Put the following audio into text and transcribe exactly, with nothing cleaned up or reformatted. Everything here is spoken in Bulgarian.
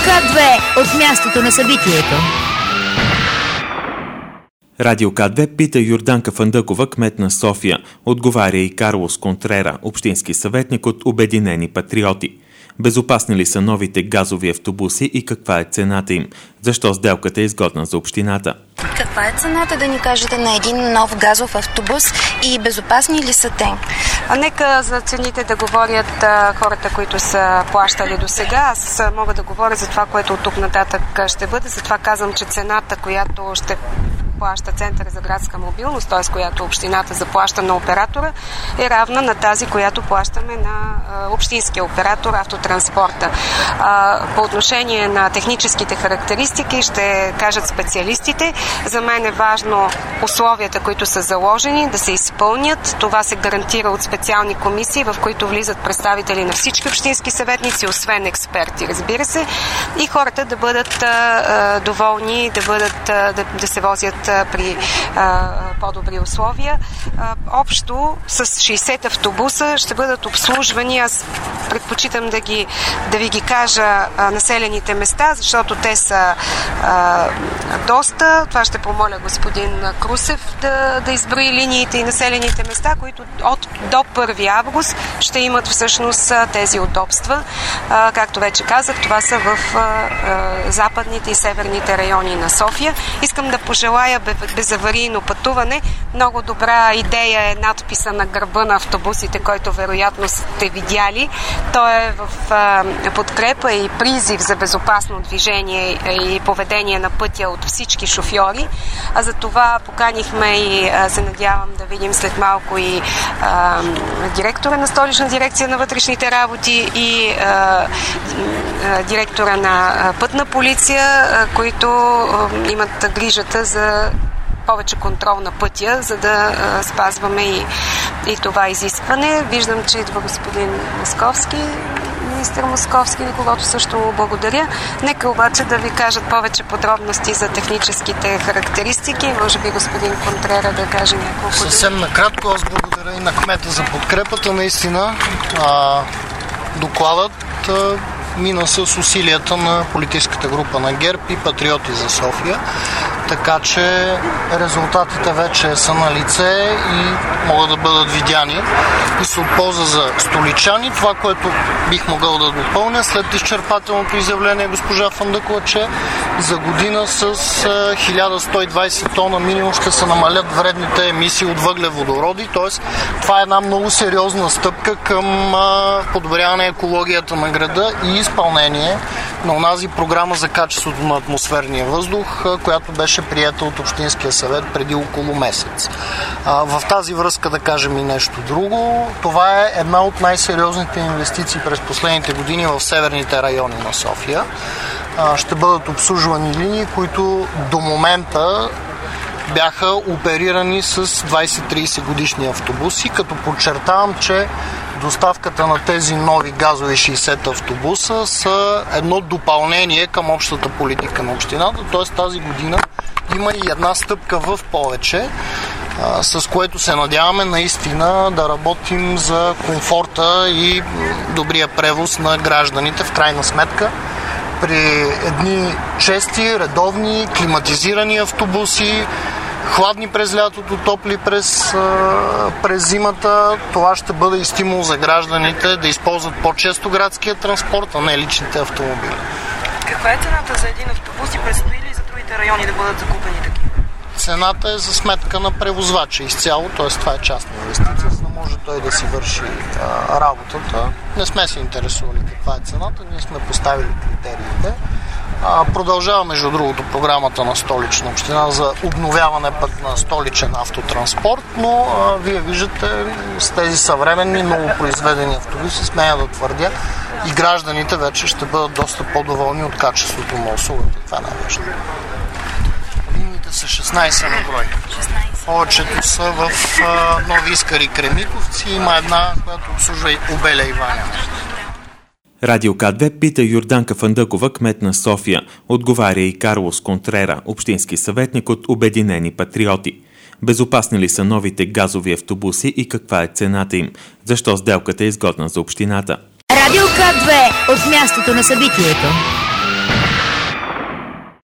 К две от мястото на събитието. Радио К две пита Йорданка Фандъкова, кмет на София. Отговаря и Карлос Контрера, общински съветник от Обединени патриоти. Безопасни ли са новите газови автобуси и каква е цената им? Защо сделката е изгодна за общината? Каква е цената, да ни кажете, на един нов газов автобус и безопасни ли са те? А нека за цените да говорят а, хората, които са плащали до сега. Аз мога да говоря за това, което от тук нататък ще бъде. Затова казвам, че цената, която ще плаща Центъра за градска мобилност, т.е. която общината заплаща на оператора, е равна на тази, която плащаме на а, общинския оператор автотранспорта. А, по отношение на техническите характеристики ще кажат специалистите. За мен е важно условията, които са заложени, да се изпълнят. Това се гарантира от специални комисии, в които влизат представители на всички общински съветници, освен експерти, разбира се, и хората да бъдат а, доволни, да, бъдат, а, да, да се возят при а, по-добри условия. А, общо с шейсет автобуса ще бъдат обслужвани. Аз предпочитам да, ги, да ви ги кажа а, населените места, защото те са а, доста. Това ще помоля господин Крусев да, да изброи линиите и населените места, които от до първи август ще имат всъщност тези удобства. А, както вече казах, това са в а, а, западните и северните райони на София. Искам да пожелая безаварийно пътуване. Много добра идея е надписа на гърба на автобусите, който вероятно сте видяли. Той е в а, подкрепа и призив за безопасно движение и поведение на пътя от всички шофьори. А за това поканихме и а, се надявам да видим след малко и а, директора на Столична дирекция на вътрешните работи и а, а, директора на Пътна полиция, а, които а, имат грижата за повече контрол на пътя, за да а, спазваме и, и това изискване. Виждам, че идва господин Московски, министър Московски, на когото също му благодаря. Нека обаче да ви кажат повече подробности за техническите характеристики. Може би господин Контрера да каже няколко. Съвсем накратко, аз благодаря и на кмета за подкрепата. Наистина а, докладът а, мина с усилията на политическата група на ГЕРБ и Патриоти за София. Така че резултатите вече са на лице и могат да бъдат видяни и са от полза за столичани. Това, което бих могъл да допълня след изчерпателното изявление госпожа Фандъкова, че за година с хиляда сто и двадесет тона минимум ще се намалят вредните емисии от въглеводороди. Тоест, това е една много сериозна стъпка към подобряване екологията на града и изпълнение на онази програма за качеството на атмосферния въздух, която беше приета от Общинския съвет преди около месец. В тази връзка да кажем и нещо друго. Това е една от най-сериозните инвестиции през последните години в северните райони на София. Ще бъдат обслужвани линии, които до момента бяха оперирани с двадесет-тридесет годишни автобуси, като подчертавам, че доставката на тези нови газови шейсет автобуса са едно допълнение към общата политика на общината, т.е. тази година има и една стъпка в повече, с което се надяваме наистина да работим за комфорта и добрия превоз на гражданите в крайна сметка. При едни чести, редовни, климатизирани автобуси, хладни през лятото, топли през, през зимата, това ще бъде и стимул за гражданите да използват по-често градския транспорт, а не личните автомобили. Каква е цената за един автобус и предстои ли за другите райони да бъдат закупени такива? Цената е за сметка на превозвача изцяло, т.е. това е частна инвестиция, за да може той да си върши а, работата. Не сме се интересували каква е цената, ние сме поставили критериите. А, продължава, между другото, програмата на Столична община за обновяване пък на столичен автотранспорт, но а, вие виждате с тези съвременни, много произведени автобуси, смея да твърдя, и гражданите вече ще бъдат доста по-доволни от качеството на услугата. Това е най-важно. Линиите са шестнадесет на брой. Повечето са в а, Нови Искър и Кремиковци. Има една, която обслужва и Обеля и Ваня. Радио К две пита Йорданка Фандъкова, кмет на София. Отговаря и Карлос Контрера, общински съветник от Обединени патриоти. Безопасни ли са новите газови автобуси и каква е цената им? Защо сделката е изгодна за общината? Радио К две от мястото на събитието.